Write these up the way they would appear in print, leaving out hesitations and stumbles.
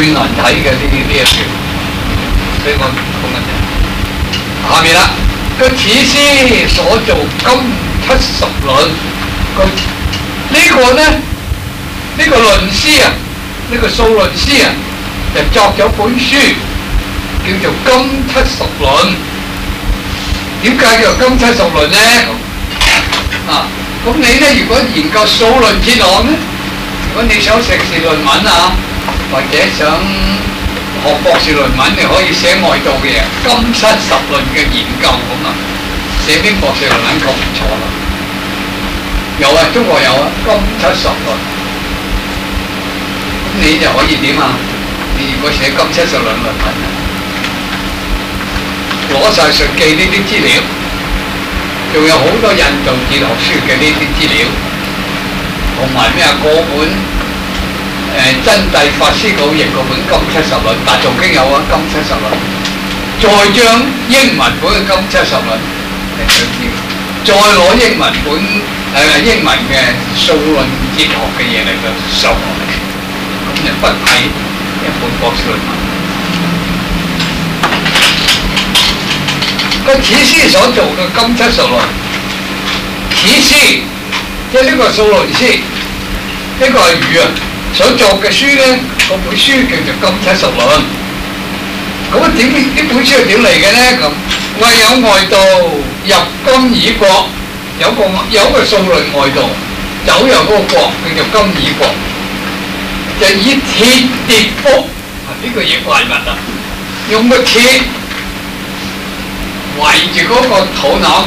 最難睇嘅呢一段，所以我講緊就下面啦。個此師所造金70輪，呢個呢，呢個論師啊，呢個數論師啊，就作咗本書叫做《金70論》。點解叫做金70論呢？啊，咁你呢，如果研究數論哲學呢，如果你想碩士論文啊，或者想學博士論文，你可以寫外道嘅《金70論》嘅研究咁啊，寫篇博士論文夠唔錯啦。有啊，中國有啊，《金70論》。咁你就可以點啊？你如果寫《金70論》論文啊，攞晒述記呢啲資料，仲有好多印度哲學書嘅呢啲資料，同埋咩啊嗰本真諦法師稿譯嗰本《金70論》，大藏經有啊，《金70論》，再將英文本嘅《金70論》嚟對照，再攞英文本英文嘅數論哲學嘅嘢嚟到上落嚟，咁就不係一本博士論文。個此師所做嘅《金70論》，此師即係呢個數論師，呢個係儒啊所作嘅書咧，嗰本書叫做《金70論》。咁啊點呢本書係點嚟嘅咧？咁為有外道入金耳國，有個數論外道走入嗰個國叫做金耳國，就以鐵疊覆呢個嘢怪物啊！用個鐵圍住嗰個肚腩，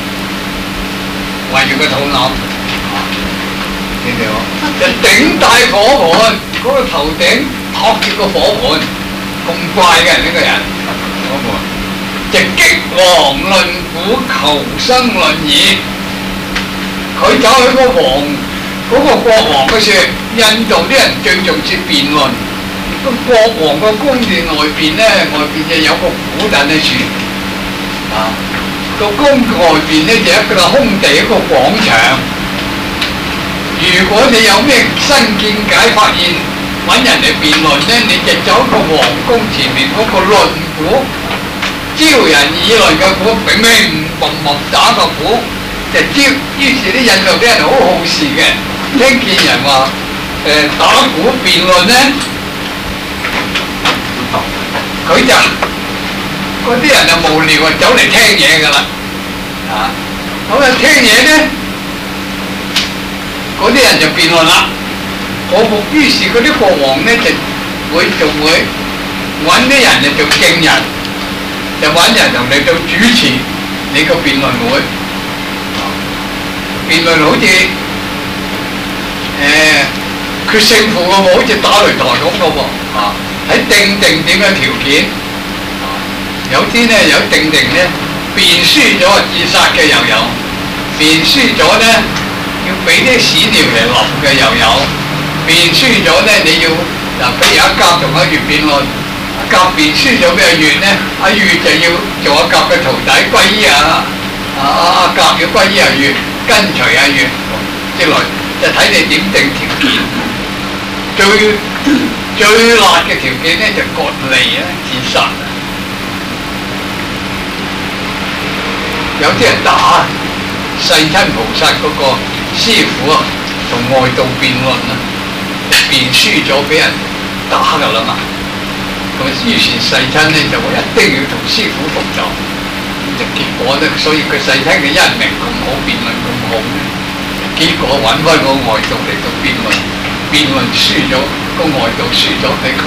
圍住個肚腩，你哋話就頂戴火盆，嗰個頭頂托住個火盆，咁怪嘅呢個人，火盆就擊王論古，求生論議。佢走去個王嗰個國王嗰處，印度啲人最重視辯論。個國王個宮殿外邊咧，外邊就有個古等喺處。啊！個宮外邊咧就一個空地，一個廣場。如果你有咩新見解發現，揾人嚟辯論咧，你就走個皇宮前面嗰個論鼓，招人議論嘅鼓，明明砰砰打個鼓，就招。於是啲印度啲人好好事嘅，聽見人話打鼓辯論咧，佢就。嗰啲人就無聊啊，走嚟聽嘢㗎啦，啊！咁啊聽嘢咧，嗰啲人就辯論啦。於是嗰啲國王咧仲會揾啲人嚟做證人，就揾人同你做主持你個辯論會。辯論好似決勝負嘅喎，好似打擂台咁嘅喎，啊！喺定點嘅條件。有啲咧有定咧，辯輸咗自殺嘅又有，辯輸咗咧要俾啲屎尿嚟淋嘅又有，辯輸咗咧你要嗱，譬如阿甲同阿乙辯論，甲辯輸咗俾阿乙咧，阿乙就要做阿甲嘅徒弟歸依阿甲要歸依阿乙，跟隨阿乙之類，就睇你點定條件。最辣嘅條件咧就割脷啊，自殺啊！有啲人打世親菩薩嗰個師傅啊，同外道辯論啊，辯輸咗俾人打㗎啦嘛。咁於是世親咧就話一定要同師傅復仇，咁就結果咧，所以佢世親嘅一名咁好，辯論咁好咧，結果揾翻個外道嚟到辯論，辯論輸咗，個外道輸咗俾佢。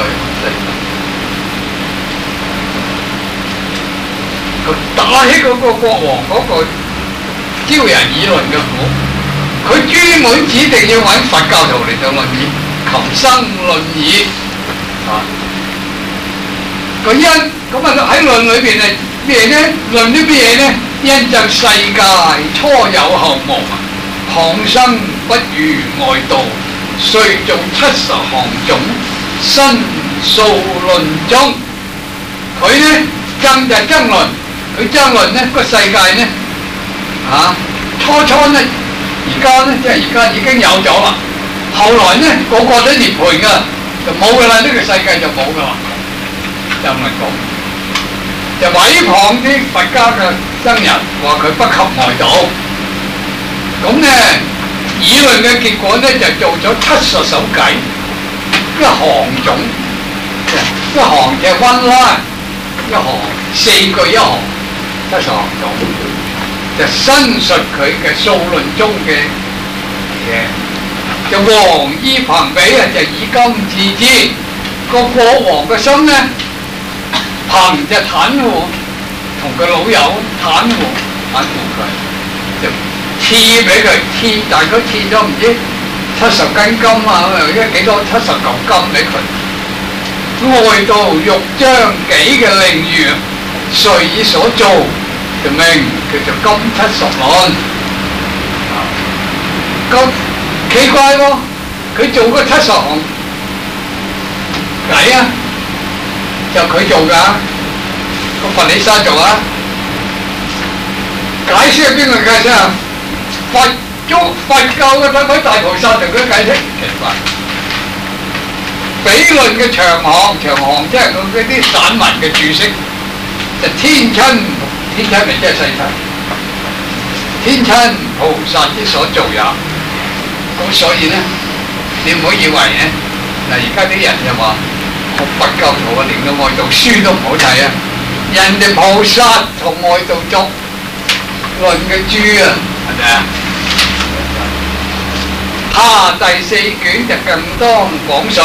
佢打起嗰個國王嗰個招人議論嘅鼓，佢專門指定要揾佛教徒嚟做論議，求生論議啊！個因咁啊喺論裏邊係咩咧？論啲咩嘢咧？因就世界初有後無，降生不如外道，遂造70項種，申數論中。佢咧爭就爭論。佢爭論咧個世界咧初咧，而家咧即係而家已經有咗啦。後來咧個個都涅槃㗎， 就冇噶啦，呢個世界就冇噶啦，就唔係講。就毀謗啲佛家嘅僧人，話佢不及外道。咁呢，議論嘅結果呢，就做咗70首偈，一行總，一行嘅one line，一行4句一行，70行總，就申述佢嘅數論中嘅嘢。就王衣朋比啊，就以金自知，個國王嘅心呢，憑就袒護，同佢老友袒護佢，就賜俾佢，大概賜咗唔知70斤金啊，或者幾多70嚿金俾佢。外道欲將己嘅令譽，誰以所造？就名叫做金70論。咁奇怪喎，佢做嗰70行偈啊，就佢做㗎，個佛理沙做啊。解釋係邊個解釋啊？佛教嘅嗰位大菩薩同佢解釋，奇怪。比論嘅長行即係佢嗰啲散文嘅注釋，就天親咪即係世親，天親菩薩之所造也。咁所以咧，你唔好以為咧，嗱而家啲人就話學佛教徒啊，連個外道書都唔好睇啊！人哋菩薩同外道作論嘅注啊，係咪啊？下第4卷就更當講述。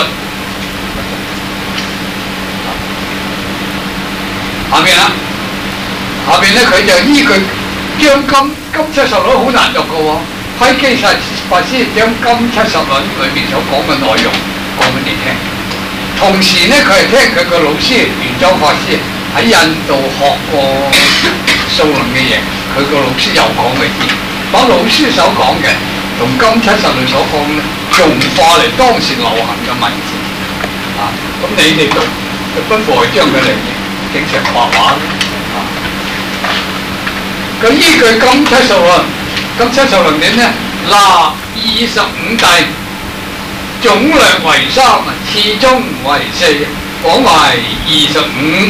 下邊啦，下邊咧佢就依據將金70論好難讀嘅喎。窺基法師將金70論裏面所講嘅內容講俾你聽，同時呢，佢係聽佢個老師玄奘法師喺印度學過數論嘅嘢，佢個老師又講俾你，把老師所講嘅同金70論所講咧融化嚟當時流行嘅文字啊，咁你哋讀就不妨將佢嚟整成畫畫啊。咁依據金70論。咁70論點呢？嗱，25帝，總略為3，次中為4，廣為25。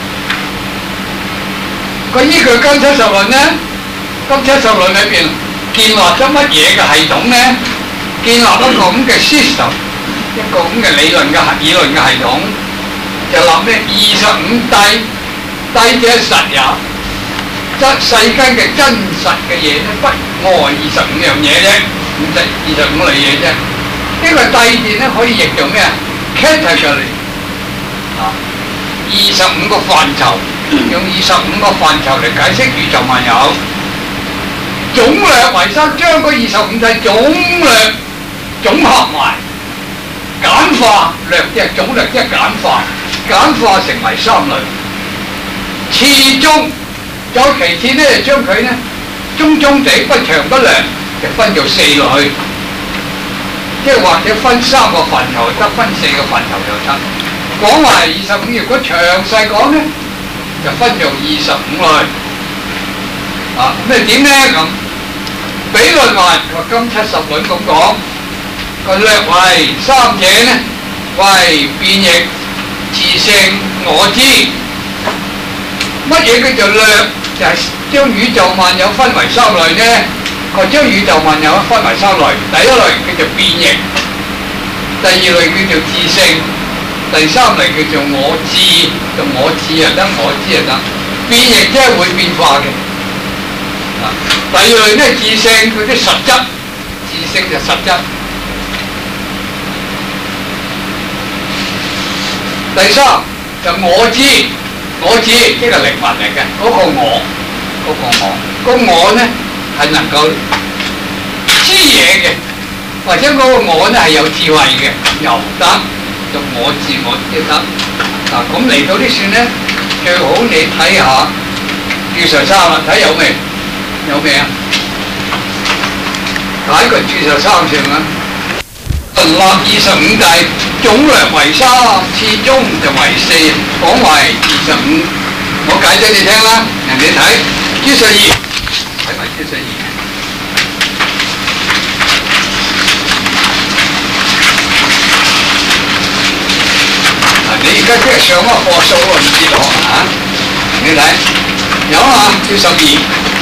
佢依據金70論呢？金70論裏邊建立咗乜嘢嘅系統呢？建立一個咁嘅 system， 一個咁嘅議論嘅系統，就立咩？25帝，帝者實也。世間嘅真實嘅嘢咧，不外25樣嘢啫，25類嘢啫。呢個帝字咧可以譯做咩啊 ？category 啊，25個範疇，用25個範疇嚟解釋宇宙萬有。總略為3，將嗰25帝總合埋，簡化略即係總略即係簡化成為3類。次中。有其次咧，將佢咧中地不長不良，就分做4類，即係或者分3個範疇得，分4個範疇就得。講埋25，如果詳細講咧，就分做25類。啊，咁你點咧咁？比論話金70論咁講，個略為3者咧，為變易、自性、我知。乜嘢叫做略？就係將宇宙萬有分為3類呢。佢將宇宙萬有分為3類，第一類叫做變易，第二類叫做自性，第3類叫做我知，就我知又得，我知又得。變易即係會變化嘅。第二類呢，自性佢啲實質，自性就實質。第3就我知。我知即係靈魂嚟嘅，嗰個我呢係能夠知嘢嘅，或者嗰個我呢係有智慧嘅，又得，就我知得。嗱，咁嚟到呢算呢，最好你睇下注釋3啦，睇有未？有未啊？睇個注釋3先啦。立25帝，總略為3，次中就為4，廣為25。我解咗你聽啦，人哋睇注釋2，睇埋注釋2。 上乜課數啊？唔知道啊？你睇有啊，要12。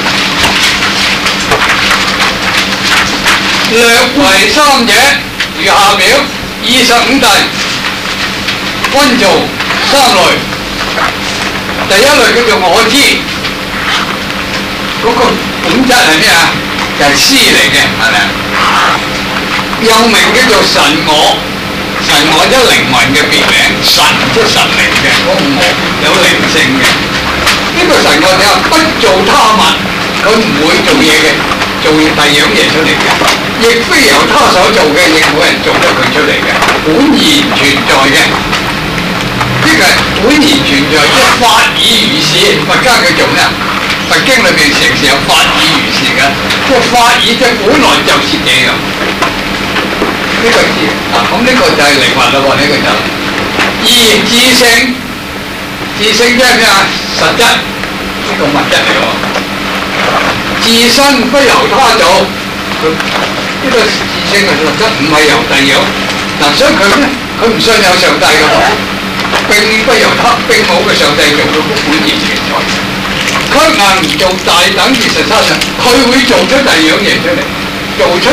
略為三者，如下表：25題，分做3類。第一類叫做我知，嗰個本質係咩啊？就係思嚟嘅，係咪啊？又名叫做神我，神我即係靈魂嘅別名，神即係神靈嘅，嗰個我有靈性嘅。呢個神我點啊？不做他物，佢唔會做嘢嘅，做第二樣嘢出嚟嘅，亦非由他所做嘅，亦冇人做得佢出嚟嘅，本然存在嘅。呢個係本然存在，即係法爾如是。佛家叫做咩啊？佛經裏邊成時有法爾如是嘅，即係法爾即係本來就是這樣。呢個字啊，咁呢個就係靈魂啦喎，呢個就二自性，自性即係咩啊？實質，呢個物質嚟喎。自身不由他做，呢個自性嘅實質唔係由第二樣。嗱，所以佢咧，佢唔信有上帝嘅喎，並不由他，並冇嘅上帝做到本然存在。卻能做大等23樣，佢會做出第二樣嘢出嚟，做出。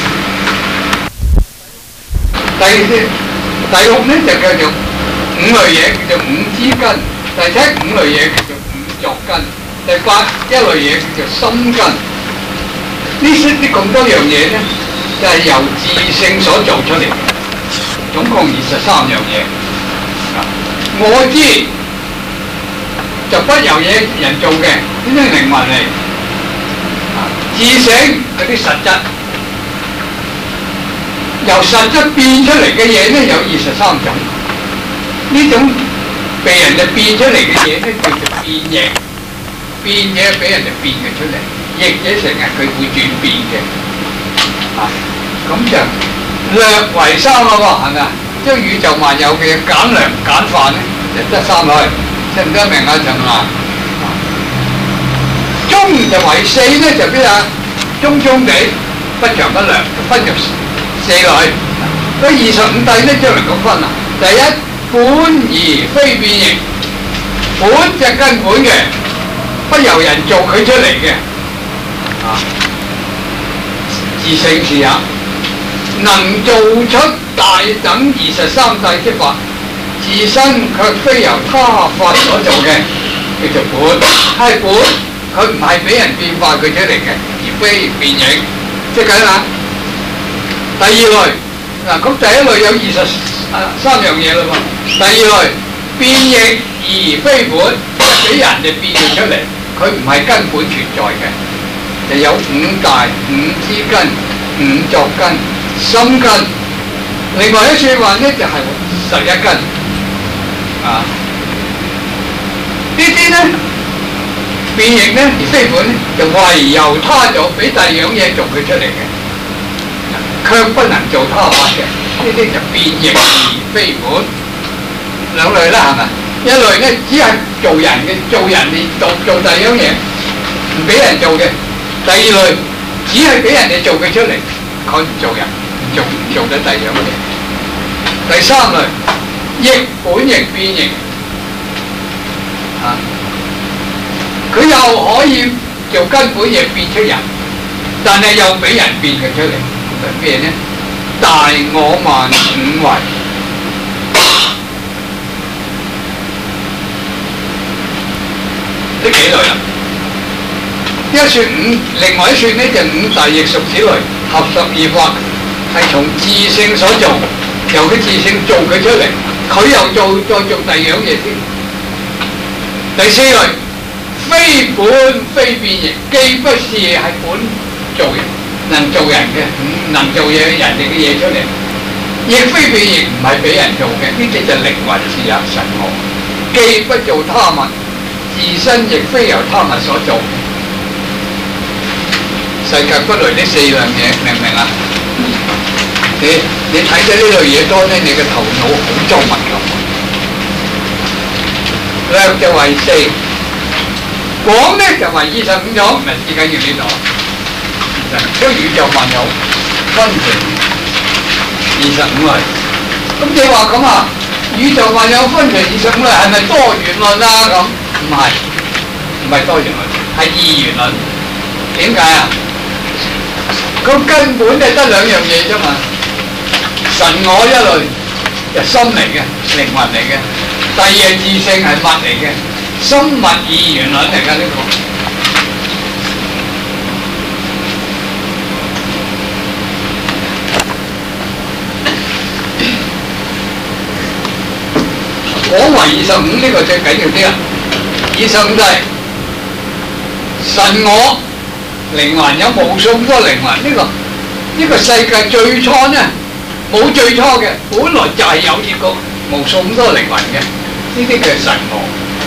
第6咧就叫做5類嘢，叫做5知根；第7 5類嘢叫做5作根；第8一類嘢叫做心根。呢咁多樣嘢咧，就係由自性所做出嚟，總共23樣嘢。我知就不由人做嘅，呢啲靈魂嚟。自性嗰啲實質。由實質變出嚟嘅嘢咧有23種，呢種被人哋變出嚟嘅嘢咧叫做變形，變嘢俾人哋變嘅出嚟，譯者成日佢會轉變嘅，咁就略為3咯喎，係咪啊？將宇宙萬有嘅簡量簡化咧，就得3類，識唔得明啊？就啊，中就為4咧，就邊啊？中中地不長不量，分入4類。嗰25諦咧，將嚟咁分啦。第一，本而非變形，本就根本嘅，不由人做佢出嚟嘅，自性是也。能做出大等23諦的法，自身卻非由他法所做嘅，叫做本。係本，佢唔係俾人變化佢出嚟嘅，而非變形，即係咁啦。第二類嗱，咁第一類有23樣嘢啦喎。第二類變形而非本，即係俾人哋變咗出嚟，佢唔係根本存在嘅。就有5大、5知根、5作根、心根。另外一説話咧就係11根。呢啲咧變形咧而非本咧，就唯由他做，俾第二樣嘢做佢出嚟嘅。卻不能做他法嘅，呢啲就變形而非本。兩類啦，係咪？一類咧只係做人嘅，做人哋做第二樣嘢，唔俾人做嘅。第二類只係俾人哋做佢出嚟，佢唔做人，唔做得第二樣嘢。第三類亦本形變形，佢又可以做根本嘢變出人，但係又俾人變佢出嚟。咩呢？大我慢5位，呢幾類啦。一説5，另外一説呢就5大亦屬此類，合12法，係從自性所做，由佢自性做佢出嚟，佢又再做第二樣嘢先。第4類非本非變形，既不是係本做人。能做人嘅，能做嘢人哋嘅嘢出嚟，亦非變形，唔係俾人做嘅，呢啲就靈魂是也神我，既不做他物，自身亦非由他物所做。世界不離呢4樣嘢，明唔明啊？你睇咗呢類嘢多咧，你嘅頭腦好裝密咁。略就為4，廣咧就為25種，咪時間要呢度。將宇宙萬有分成25類，咁你話咁啊？ 宇宙萬有分除以上論係咪多元論啊？咁唔係多元論，係二元論。點解啊？佢根本就得兩樣嘢啫嘛。神我一類就心嚟嘅，靈魂嚟嘅；第二係自性係物嚟嘅，心物二元論嚟㗎呢個。講埋25呢個最緊要啲啊！25就係神我靈魂，有無數咁多靈魂。呢個世界最初呢冇最初嘅，本來就係有呢個無數咁多靈魂嘅，呢啲叫神我。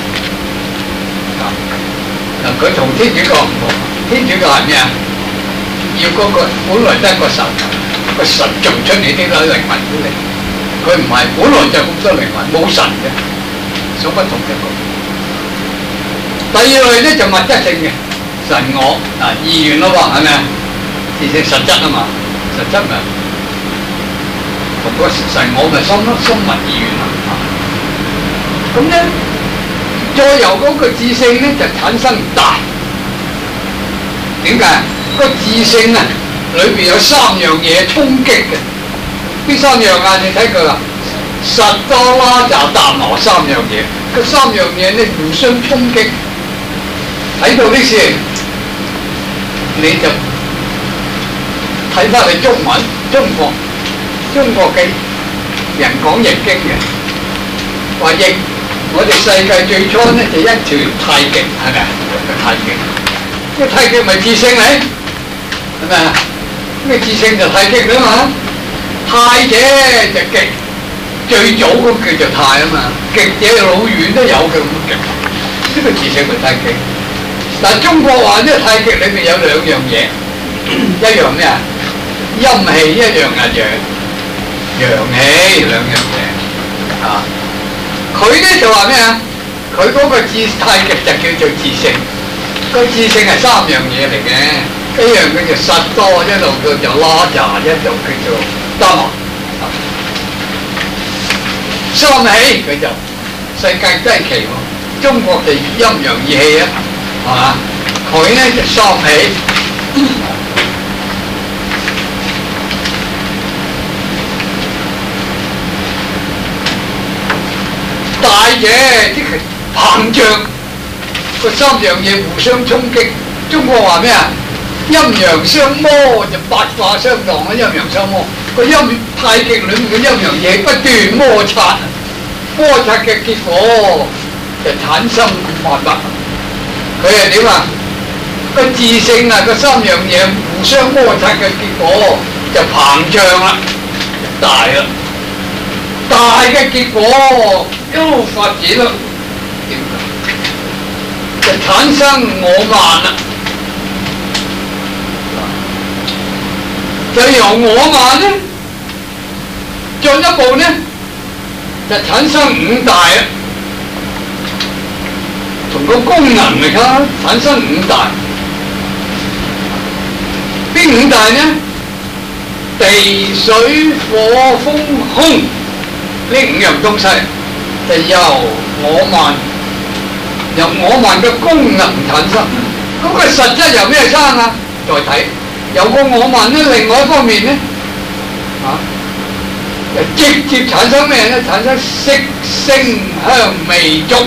嗱，佢同天主教唔同，天主教係咩啊？要嗰個本來得個神做出嚟啲靈魂出嚟。佢唔係，本來就咁多靈魂，冇神嘅，所不同一個。第二類咧就物質性嘅神我啊，二元咯喎，係咪啊？自性實質啊嘛，實質咪同個神我咪心咯，心物二元啊。咁咧，再由嗰個自性咧就產生大。點解？個自性啊，裏邊有三樣嘢衝擊嘅。呢三樣啊，你睇佢啦，實多拉就達摩三樣嘢，個三樣嘢咧互相衝擊，睇到呢事，你就睇翻你中文，中國嘅人講易經嘅，話易，我哋世界最初咧就一團太極，係咪啊？太極，呢個太極咪自性嚟，係咪啊？呢個自性就太極啦嘛。太者就極，最早嗰個叫做太啊嘛，極者老遠都有嘅咁極，呢個自性咪太極。但中國話呢太極裏邊有兩樣嘢，一樣咩啊？陰氣，一樣係陽氣，兩樣嘢啊。佢咧就話咩啊？佢嗰個太極就叫做自性，個自性係三樣嘢嚟嘅，一樣叫做實多，一路叫做拉扎，一路叫做達摩。三氣佢就世界真係奇喎，中國就陰陽二氣啊，係嘛？佢咧就三氣。大嘅即係膨脹，個三樣嘢互相衝擊。中國話咩啊？陰陽相摩就八卦相當啊！陰陽相摩，個陰太極裏面嘅陰陽嘢不斷摩擦，摩擦嘅結果就產生萬物。佢係點啊？個自性啊，個三樣嘢互相摩擦嘅結果就膨脹啦，大啦。大嘅結果一路發展啦，就產生我慢啦。就由我慢咧，進一步咧就產生五大啦，從個功能嚟睇，產生五大。邊五大呢？地水火風空呢五樣東西就由我慢嘅功能產生。咁個實質由咩生啊？再睇。有個我慢咧，另外一方面咧，就直接產生咩咧？產生色聲香味觸，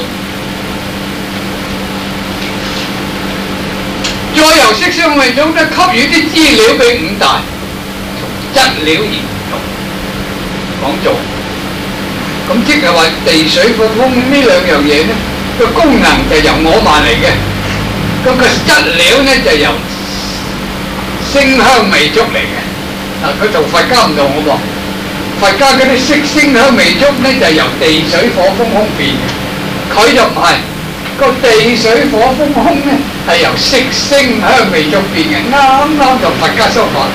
再由色聲味觸咧給予啲資料俾五大，從質料而講做。咁即係話地水火風呢兩樣嘢咧，個功能就由我慢嚟嘅，咁個質料咧就由聲香味觸嚟嘅。嗱，佢同佛家唔同嘅喎，佛家嗰啲色聲香味觸咧就由地水火風空變嘅，佢就唔係，個地水火風空咧係由色聲香味觸變嘅，啱啱同佛家相反，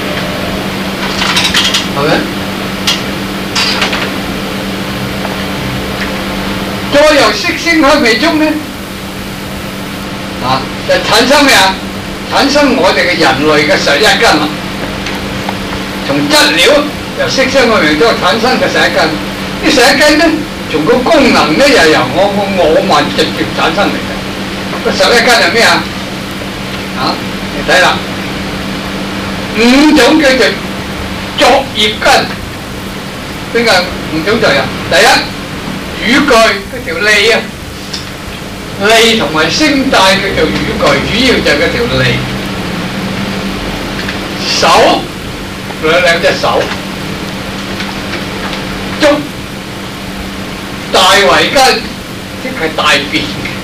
係咪？再由色聲香味觸咧，就產生咩啊？產生我哋嘅人類嘅11根啦。從質料由色聲香味觸產生嘅11根，呢11根咧從個功能咧又由我慢直接產生嚟嘅。個11根係咩啊？你睇啦，5種叫做作業根。邊個5種作業？第一，語句嗰條脷啊，脷同埋聲帶叫做語句，主要就係嗰條脷。手兩隻手，足大圍根，即係大便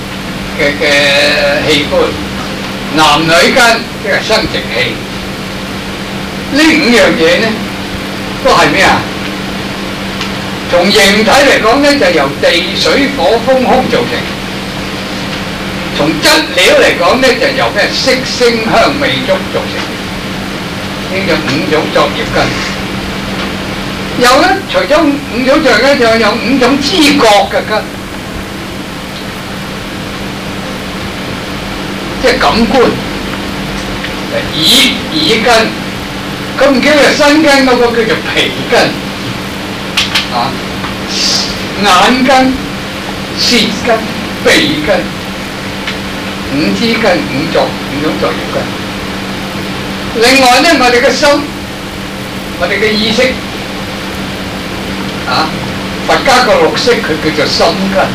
嘅器官，男女根即係生殖器。呢5樣嘢呢，都係咩啊？從形體嚟講呢，就由地水火風空造成；從質料嚟講呢，就由咩色聲香味觸造成。呢就5種作業根。有咧，除咗5種作業根，仲有5種知覺嘅根，即係感官。耳根，咁唔叫做身根嗰個叫做皮根。眼根、舌根、鼻根，5支根、5種作業根。另外咧，我哋嘅心，我哋嘅意識，佛家個綠色佢叫做心根。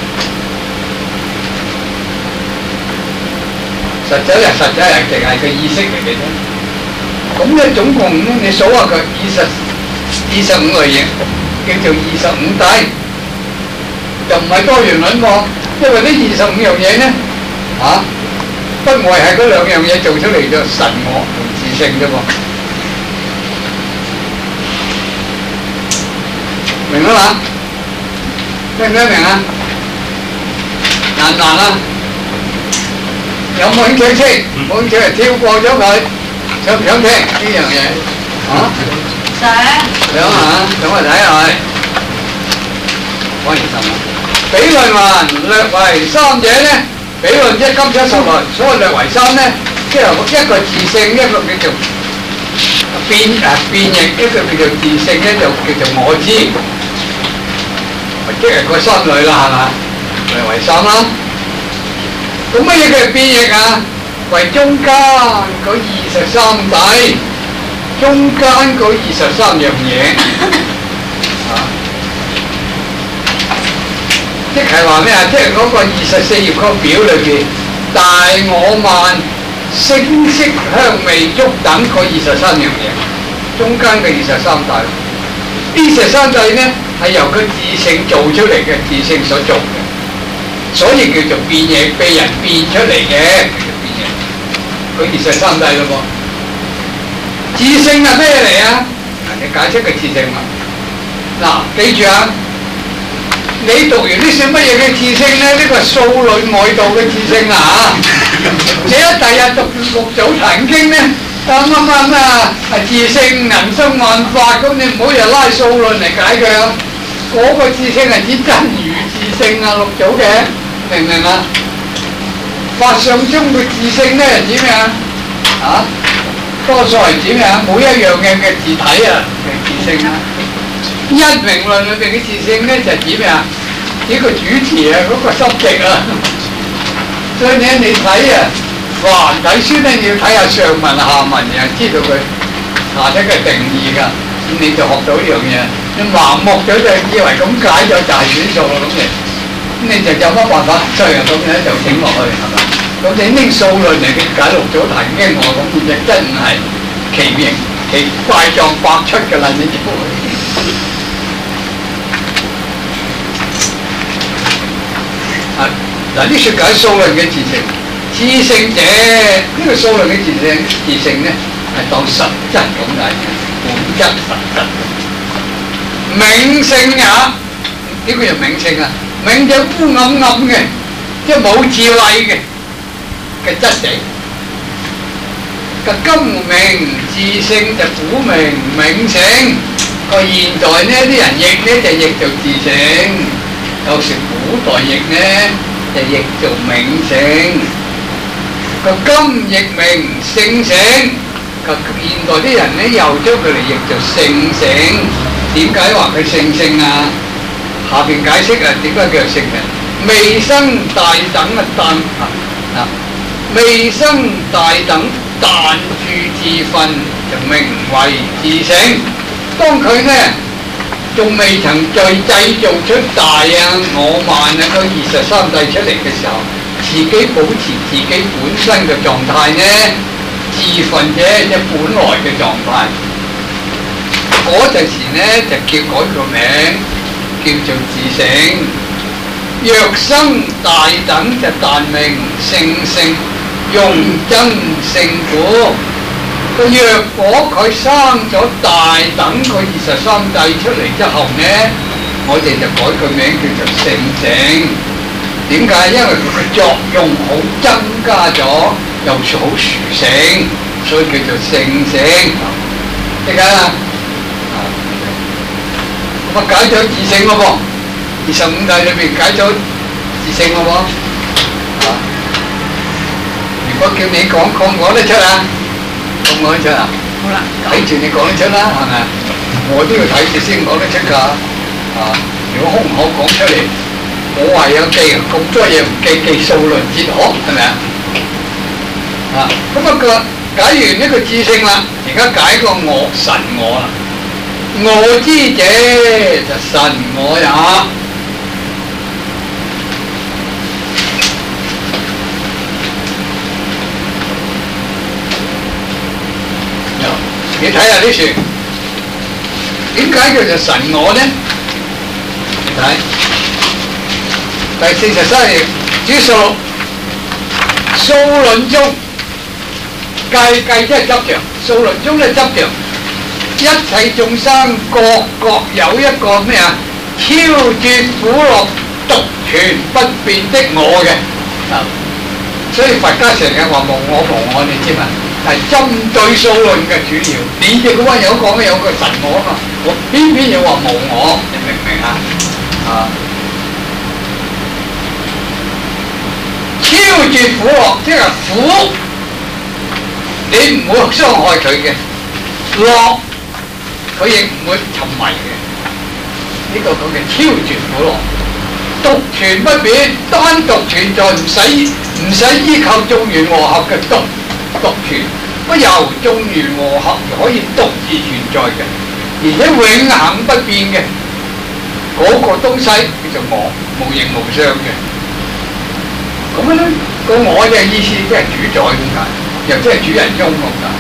實際係淨係個意識嚟嘅啫。咁咧總共咧，你數下佢25類型，叫做25諦，就唔係多元論喎。因為呢25樣嘢咧，不外係嗰2樣嘢做出嚟嘅神我同自性啫噃，明啦嘛？明唔明啊？難唔難啊？有冇興趣先？冇興趣就跳過咗佢。想唔想聽呢樣嘢？想啊！咁我睇下去。關於什麼？比論云略為3者呢？比論即係金七十論，所謂略為3呢，即係一個自性，一個叫做變異，一個叫做自性，一個叫做我知，即係個3類啦，係嘛？略為3啦。咁乜嘢叫變異啊？為中間嗰23諦，中間嗰23樣嘢，即係話咩啊？即係嗰個24頁個表裏邊，大我慢、聲色香味觸等嗰23樣嘢，中間嘅23諦。呢23諦呢係由佢自性做出嚟嘅，自性所做嘅，所以叫做變異，被人變出嚟嘅叫做變異。佢23諦咯噃，自性係咩嚟啊？你解釋個自性啦。嗱，記住啊！你讀完呢算乜嘢嘅自性呢？呢個係數論外道嘅自性啊！你一第日讀六祖壇經呢，啱係自性能生萬法，咁你唔好又拉數論嚟解佢啊！嗰個自性係指真如自性啊，六祖嘅，明唔明啊？法相中嘅自性呢係指咩啊？多數係指咩啊？每一樣嘅自體啊嘅自性啊！一名論裏邊嘅自性咧就指咩啊？指個主持啊，嗰個濕極啊。所以咧你睇啊，凡睇書咧要睇下上文下文，然後知道佢下體嘅定義㗎。咁你就學到呢樣嘢。你盲目咗就以為咁解咗就係算數啦咁嘅。咁你就有乜辦法？所以咁樣就整落去係嘛？咁你拎數論嚟解六祖壇經我咁，就真係奇形奇怪狀百出㗎啦！你知唔知？嗱，呢説解數論嘅自性，自性者呢個數論嘅自性呢，係當實質咁解嘅，本質實質。冥性也，呢個叫冥性啊，冥就烏暗暗嘅，即係冇智慧嘅質地。個今名自性就古名冥性，個現代呢啲人譯呢就譯做自性，有時古代譯呢就譯做冥性。個今譯名聖性，個現代啲人呢又將佢嚟譯做聖性。點解話佢聖性啊？ 下邊解釋啊，點解叫做聖人？未生大等啊，但未生大等，但住自分，就名為自性。當佢呢仲未曾再製造出大啊、我慢啊嗰23諦出嚟嘅時候，自己保持自己本身嘅狀態呢，自分者即本來嘅狀態。嗰陣時呢就叫改個名，叫做自性。若生大等就但名聖性，用真性故。若果佢生咗大等佢23諦出嚟之後呢，我哋就改個名叫做聖性。點解？因為佢嘅作用好增加咗，又好殊勝，所以叫做聖性。點解啊？咁啊解咗自性咯噃，25諦裏邊解咗自性咯噃。如果叫你講得出啊？講得出啊？好啦，睇住你講得出啦，係咪啊？我都要睇住先講得出㗎。如果空口講出嚟，我話有記咁多嘢唔記數論哲學，係咪啊？咁啊解完呢個自性啦，而家解個我神我啦。我知者就神我也。你睇下呢樹，點解叫做神我呢？你睇第43頁主數數論中計即係執着，數論中咧執着，一切眾生各有一個咩啊？超絕苦樂獨存不變的我嘅。所以佛家成日話無我，你知嘛？係針對數論嘅主要，你哋嗰班友講有個神我啊嘛，我偏偏又話無我，你明唔明啊？超絕苦樂，即係苦，你唔會傷害佢嘅；樂，佢亦唔會沉迷嘅。呢個講嘅超絕苦樂，獨存不變，單獨存在，唔使依靠眾緣和合嘅獨存，不由眾緣和合可以獨自存在嘅，而且永恆不變嘅嗰個東西叫做我，無形無相嘅。咁樣咧，個我嘅意思即係主宰咁解，又即係主人翁咁解。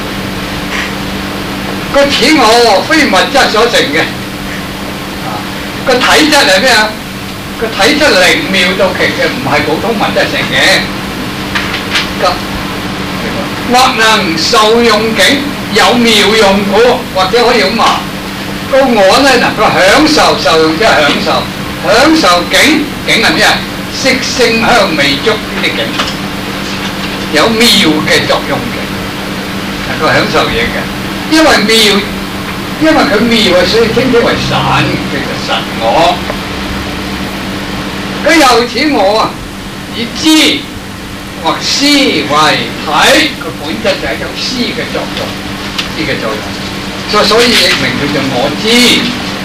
個此我非物質所成嘅，個體質係咩啊？個體質靈妙到極嘅，唔係普通物質成嘅。或能受用境，有妙用故，或者可以咁話，個我咧能夠享受受用，即係享受境係咩啊？色聲香味觸呢啲境，有妙嘅作用嘅，能夠享受嘢嘅。因為佢妙啊，所以稱之為神，叫做神我。佢由此我啊，以知或思為體，個本質就係一種思嘅作用，思嘅作用，所以譯名叫做我知。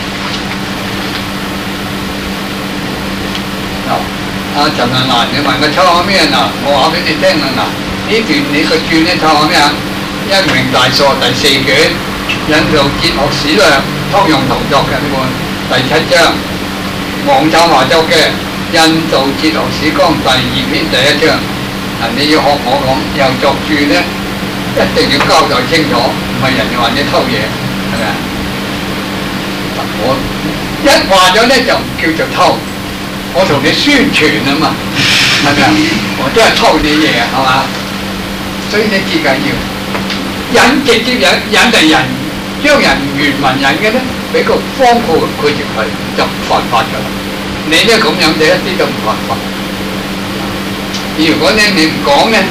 陳文蘭，你問佢抄下咩嗱？我話俾你聽啦嗱，呢段你個卷咧抄下咩啊？《一明大疏》第4卷，引導哲學史略，湯用圖作嘅呢本第7章，黃燦華作嘅《印度哲學史綱》第2篇第1章。你要學我講，又作注咧，一定要交代清楚，唔係人哋話你偷嘢，係咪啊？我一話咗咧就唔叫做偷，我同你宣傳啊嘛，係咪啊？我都係偷你嘢，係嘛？所以你自己要直接引嚟人，將人原文引嘅咧，俾個方號佢就係就唔犯法㗎啦。你咧咁樣就一啲都唔犯法。如果咧你唔講咧，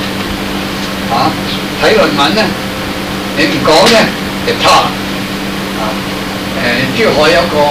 睇論文咧，你唔講咧就差。珠海有個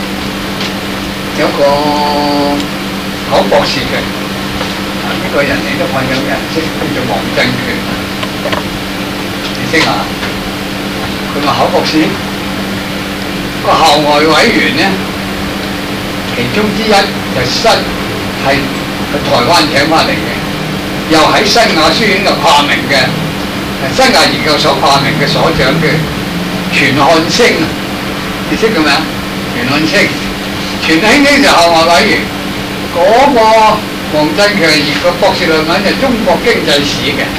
考博士嘅，呢個人你都可能有人識，叫做黃振權，你識啊？佢話考博士個校外委員咧， 其中之一就係台灣請翻嚟嘅，又喺新亞書院嘅化名嘅，新亞研究所化名嘅所長嘅全漢星，你識嘅咩啊？全漢星，全興呢就校外委員，嗰個黃振強研個博士論文就中國經濟史嘅，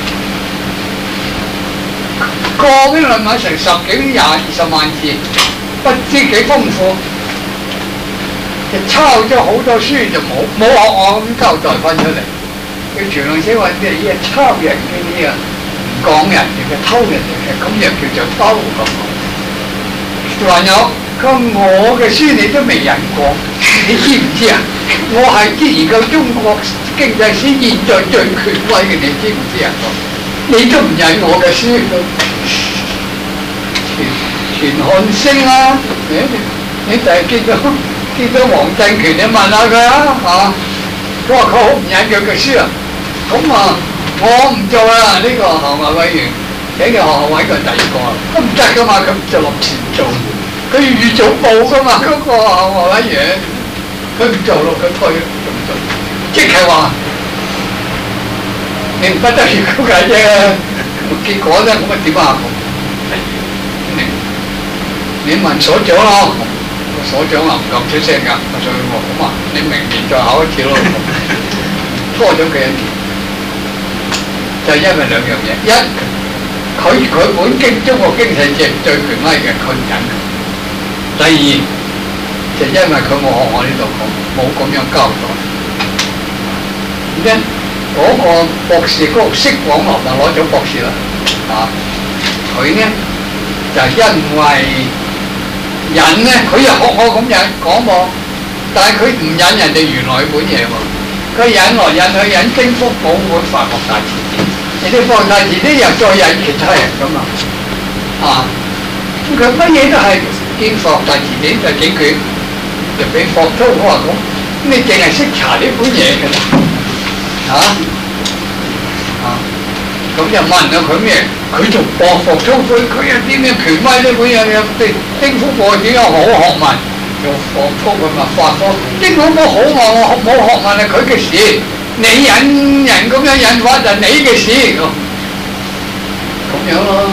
個篇論文成10幾20萬字，不知幾豐富。就抄咗好多書就冇學我咁交代翻出嚟，叫全龍先話啲嘢抄人嘅啲啊，唔講人哋嘅偷人哋嘅，咁又叫做偷咁。還有佢話我嘅書你都未引過，你知唔知啊？我係研究中國經濟史現在最權威嘅，你知唔知啊？你都唔引我嘅書，全漢星啦，你就係見到黃振權，你問下佢啊嚇，佢話佢好唔引佢嘅書啊，咁啊我唔做啦，呢個校外委員，請佢學校委佢第二個都唔得噶嘛，佢就立前做，佢預早報噶嘛，嗰個校外委員，佢唔做咯，佢退仲唔做，即係話你唔不得而估計啫，結果咧咁啊點啊？你問所長咯。所長啊唔敢出聲㗎，所以我咁啊，你明年再考一次咯，拖咗佢1年，就係因為2樣嘢，一佢本中國經濟史最權威嘅，佢唔引；第二就因為佢冇學我呢度講，冇咁樣交代。咁嗰個博士嗰個釋廣樂就攞咗博士啦，佢呢就因為引咧，佢又學我咁引講喎，但係佢唔引人哋原來本嘢喎，佢引來引去引《經福寶本法學大辭典》，人哋法學大辭典又再引其他人咁啊，咁佢乜嘢都係見法學大辭典就幾卷，就俾霍操話咁，你淨係識查呢本嘢㗎啦，咁就問下佢咩？佢仲駁霍操佢有啲咩權威呢？佢有啲政府部點有好學問，用霍操佢咪發科。政府冇好學我冇學問係佢嘅事，你引人咁樣引法就係你嘅事，咁樣咯。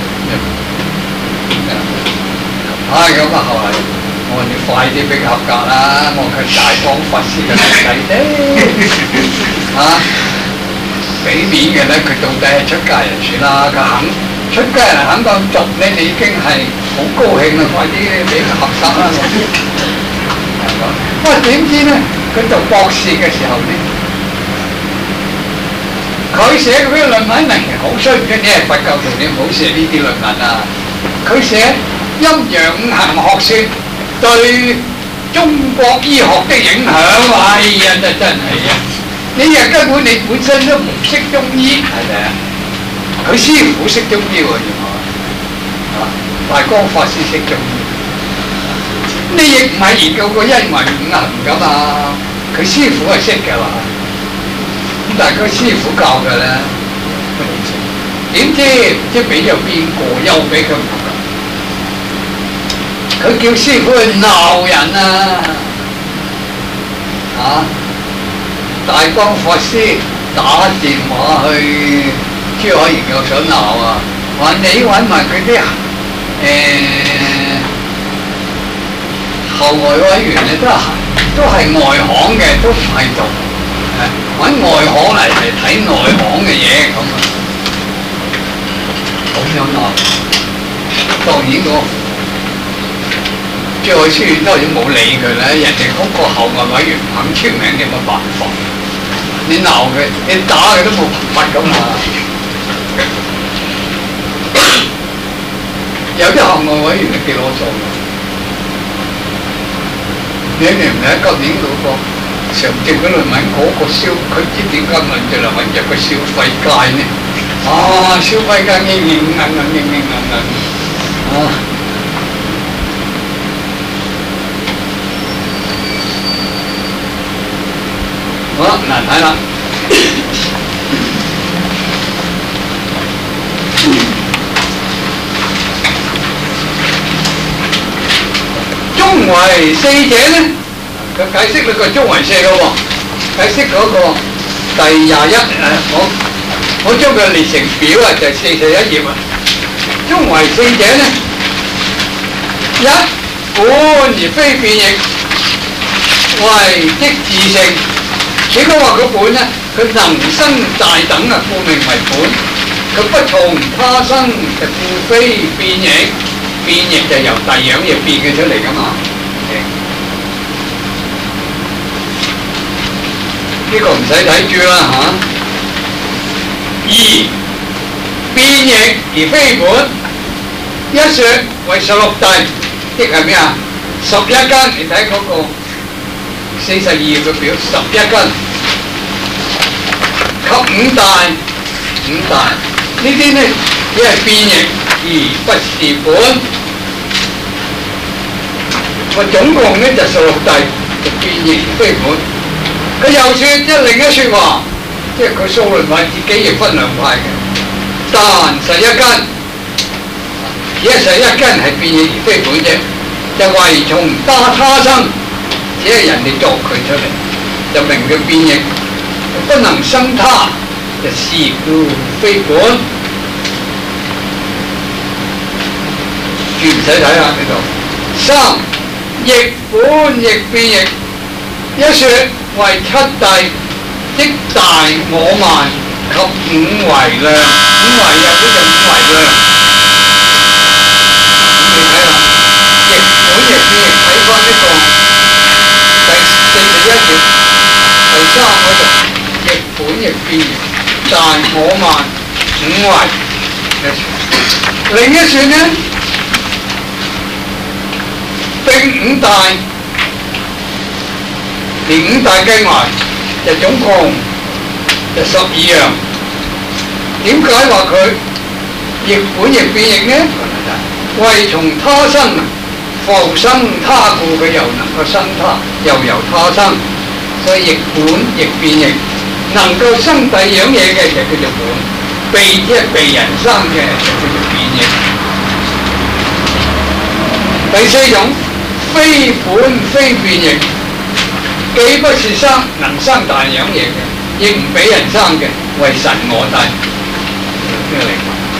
咁啊後嚟我話你快啲俾佢合格啦！我係大方法師嘅徒弟啫，俾面嘅咧，佢到底係出家人算啦，佢肯出家人肯咁做咧，你已經係好高興啦！快啲俾佢合格啦！不過點知咧，佢讀博士嘅時候咧，佢寫嗰啲論文係好衰嘅，你係佛教徒，你唔好寫呢啲論文啊！佢寫陰陽五行學説對中國醫學的影響，哎呀，真係啊！你又根本你本身都唔識中醫，係咪啊？佢師傅識中醫喎，原來大光法師識中醫。你亦唔係研究過陰陽五行噶嘛？佢師傅係識嘅嘛？咁但係佢師傅教嘅咧，點知唔知俾咗邊個？又俾佢唔合格。佢叫師傅去鬧人啊！大光法師打電話去珠海研究所鬧啊，話你揾埋佢啲後外委員咧都係外行嘅，都唔係做揾外行嚟睇內行嘅嘢咁樣鬧。當然個珠海書院當然冇理佢啦，人哋嗰個後外委員唔肯簽名，有乜辦法？你鬧佢，你打佢都冇辦法咁啊！有啲校外委員係幾攞數嘅，你明唔明啊？今年嗰個常政嗰論文嗰個佢知點解問就嚟揾入個消費界呢？消費界好啦，難睇啦。中為四者呢， 佢解釋呢個中圍社嘅喎，解釋嗰個第21我將佢列成表啊，就係41頁啊。中圍聖者呢，一本而非變易，為即自性。點解話佢本呢？佢能生大等啊，故名為本。佢不從他生，就故非變易。變易就由第二樣嘢變嘅出嚟噶嘛。呢個唔使睇住啦嚇。二變易而非本，一説為16弟，即係咩啊？11根，你睇嗰個42頁嘅表，11根及5大，5大呢啲呢只係變易而不是本。我總共呢就16弟，就變易而非本。佢又説即係另一説話，即係佢數論話自己亦分兩派嘅。但11根，只係11根係變易而非本啫，就為從他生，只係人哋作佢出嚟，就名佢變易，不能生他，就是故非本。注唔使睇下呢度。三亦本亦變易，一説為7弟，即大我慢及5為量，5為啊，呢就5為量。咁你睇下，亦本亦變易，睇翻呢個第41頁第3嗰度，亦本亦變易，大我慢5為。另一説呢，並5大，連5大計埋，就總共就12樣。點解話佢亦本亦變易呢？為從他生，復生他故，佢又能夠生他，又由他生，所以亦本亦變易。能夠生第二樣嘢嘅就叫做本，被即係被人生嘅就叫做變易。第4種，非本非變易，既不是能生大樣嘢嘅，亦唔俾人生嘅，為神我弟。咩嚟？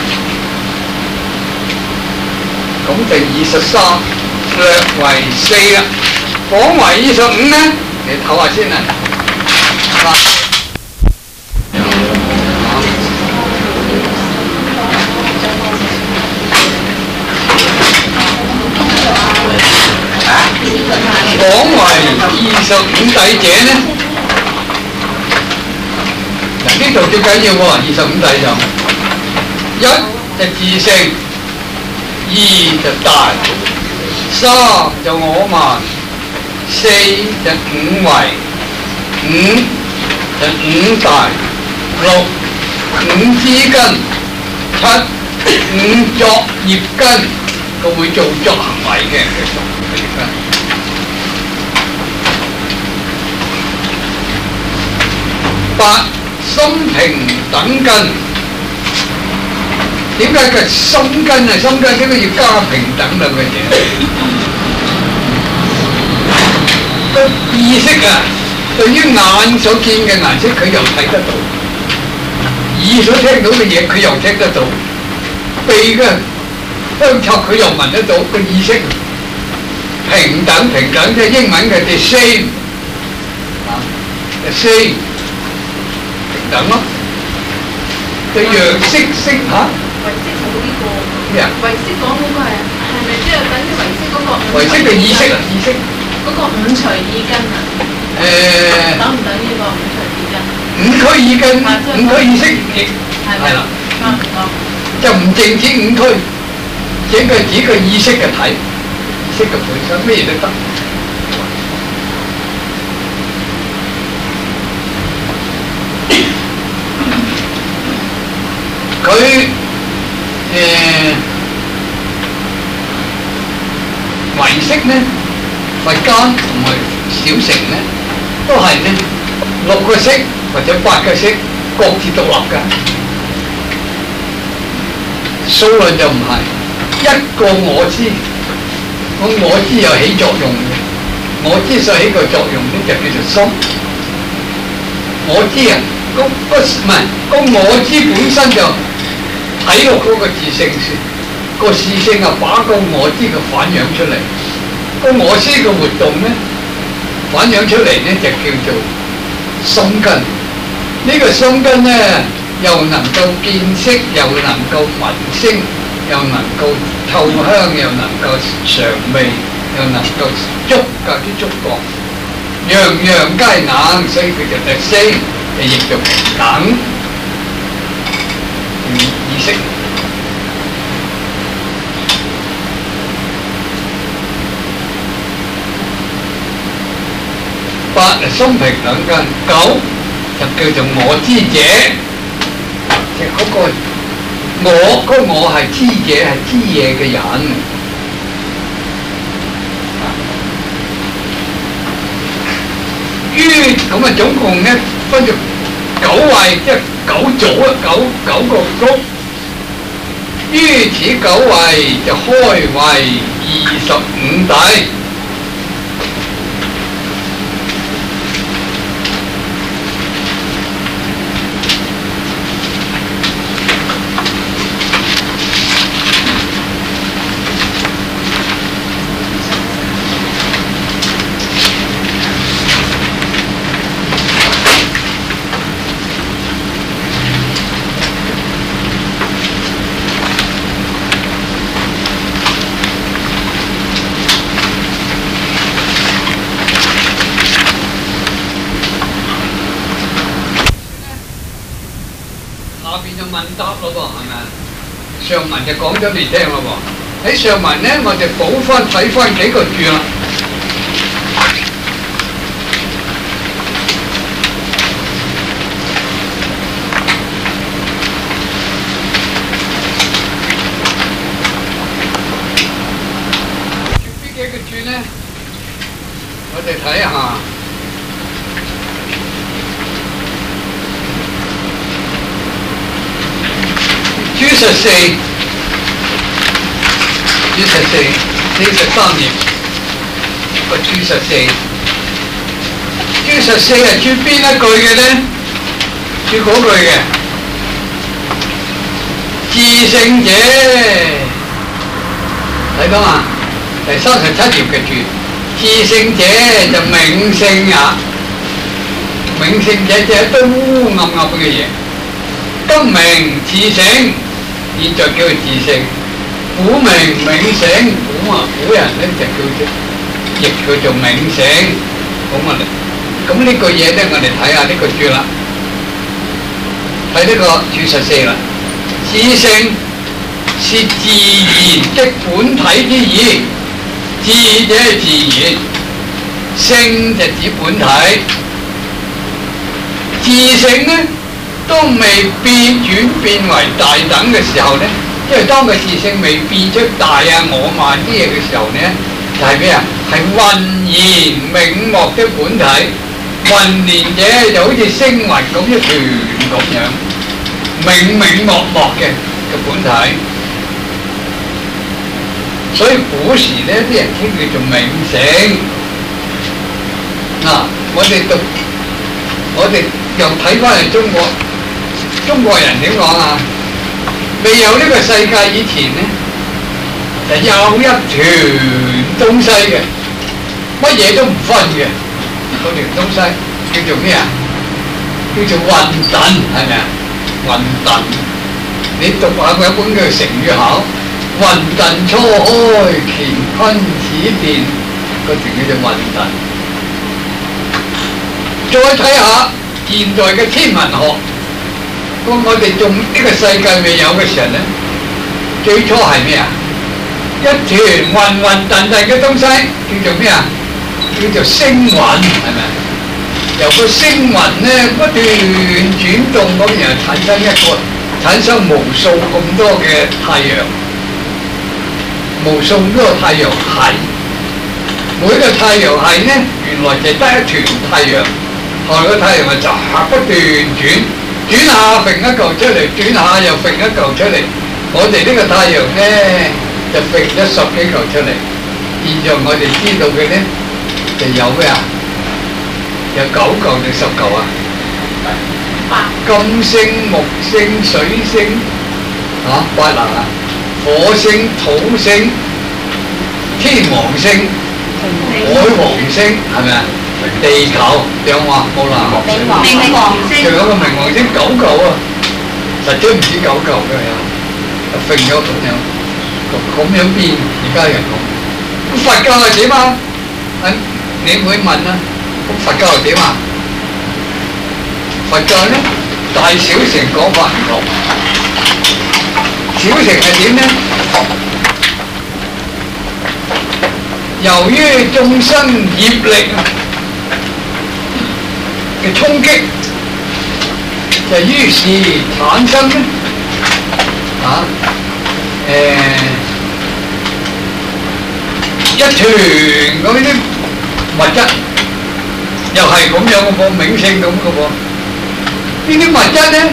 咁就23略為4啦，講為25呢？你唞下先啊。講為25弟者呢？嗱，呢度最緊要喎，25弟就1就自性，2就大，3就我慢，4就5為，5就5大，6 5支根，7 5作業根，佢會做作行為嘅作業根。8心平等根，點解佢心根啊？心根點解要加平等兩個嘢？個意識啊，對於眼所見嘅顏色，佢又睇得到；耳所聽到嘅嘢，佢又聽得到；鼻嘅香臭，佢又聞得到。個意識平等，平等即係英文嘅 the same 啊 ，the same。等咯，對樣色嚇。唯識冇呢個。咩啊？唯識講嗰個係咪即係等於唯識嗰個？唯識嘅意識啊，意識。嗰個五隨意根啊。等唔等呢個五隨意根？五區意根，五區意識亦係啦。差唔多。就唔淨止五區，只係指個意識嘅體，意識嘅本身咩都得。佢唯識呢，佛家同埋小乘呢，都係呢6個識或者8個識各自獨立嘅。數論就唔係一個我知，個我知又起作用嘅， 我知所起個作用咧，就叫做心。我知啊，唔係個我知本身就睇落嗰個自性先，個自性啊把個我知嘅反映出嚟，個我知嘅活動咧反映出嚟咧就叫做心根。呢個心根咧又能夠見色，又能夠聞聲，又能夠透香，又能夠嘗味，又能夠觸覺啲觸覺，樣樣皆能，所以佢就第四，亦就平等意識。八係心平等根，九就叫做我知者，即係嗰個我係知者，係知嘢嘅人。於咁啊，總共咧分咗9位，即係9組啊，九個谷。於此9位就開為25諦。問答咯噃，係咪啊？上文就講咗你聽咯喎。喺上文咧，我哋補翻睇翻幾個注啦。邊幾個注咧？我哋睇下。注14，43頁個注14係注邊一句嘅咧？注嗰句嘅，自性者，睇到嘛？第37頁嘅注，自性者就冥性也，冥性者就係一堆烏烏暗暗嘅嘢。今名自性，現在叫佢自性。古名冥性，古人咧就亦叫做冥性。咁呢句嘢咧，我哋睇下呢個注啦。睇呢個注14啦。自性是自然的本體之意，自者係自然，性就指本體。自性咧，當未轉變為大等嘅時候咧，即係當個自性未變出大啊我慢啲嘢嘅時候咧，就係咩啊？係渾然冥漠的本體，渾然者就好似星雲咁一團咁樣，冥漠嘅本體。所以古時咧，啲人稱佢做冥性。嗱，我哋又睇翻嚟中國人點講啊？未有呢個世界以前咧，就有一團東西嘅，乜嘢都唔分嘅，嗰團東西叫做咩啊？叫做混沌，係咪啊？混沌，你讀下佢一本叫《成語考》，混沌初開，乾坤始變，嗰團叫做混沌。再睇下現代嘅天文學。我哋仲呢個世界未有嘅時候咧，最初係咩啊？一團混沌嘅東西叫做咩啊？叫做星雲，係咪？由個星雲咧不斷轉動咁，然後產生無數咁多嘅太陽，無數咁多太陽系。每個太陽系咧，原來就得一團太陽，後來個太陽就不斷轉下揈一嚿出嚟，轉下又揈一嚿出嚟。我哋呢個太陽咧就揈咗10幾嚿出嚟。現在我哋知道嘅咧， 就有咩啊？有9嚿定10嚿啊？金星、木星、水星8能啊，火星、土星、天王星、海王星係咪啊？地球有冇冇啦？ 冥王星， 仲有個冥王星9嚿啊，實際唔止9嚿嘅又揈咗咁樣變，而家人講，咁佛教係點啊？你會問啊？咁佛教係點啊？佛教咧大小乘講法唔同，小乘係點咧？由於眾生業力嘅衝擊，就於是產生咧一團嗰啲物質，又係咁樣嘅噃，冥性咁嘅噃。呢啲物質咧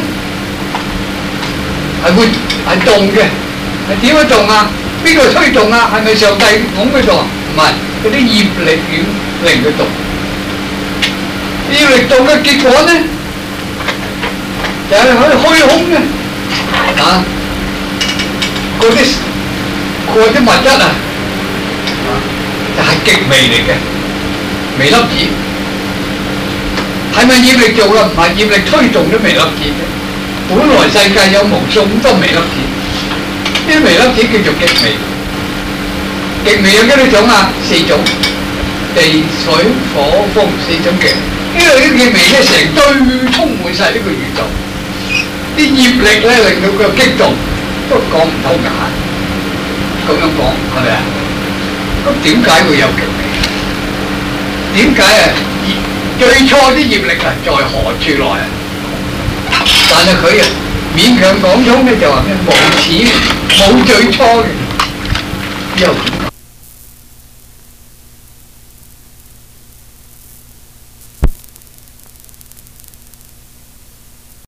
係動嘅，係點樣動啊？邊個推動啊？係咪上帝拱佢動？唔係，嗰啲業力令佢動。業力動嘅結果咧，就係喺虛空嘅嗰啲物質啊，就係極微嚟嘅微粒子。係咪業力做啦？唔係，業力推動咗微粒子嘅。本來世界有無數咁多微粒子，呢啲微粒子叫做極微。極微有幾多種啊？4種，地、水、火、風4種極。呢度啲極微咧成堆充滿晒呢個宇宙，啲業力咧令到佢激動，都講唔透眼。咁樣講係咪啊？咁點解會有極微？點解啊？最初啲業力啊，在何處來啊？但係佢啊勉強講通咧，就話咩無始冇最初嘅，又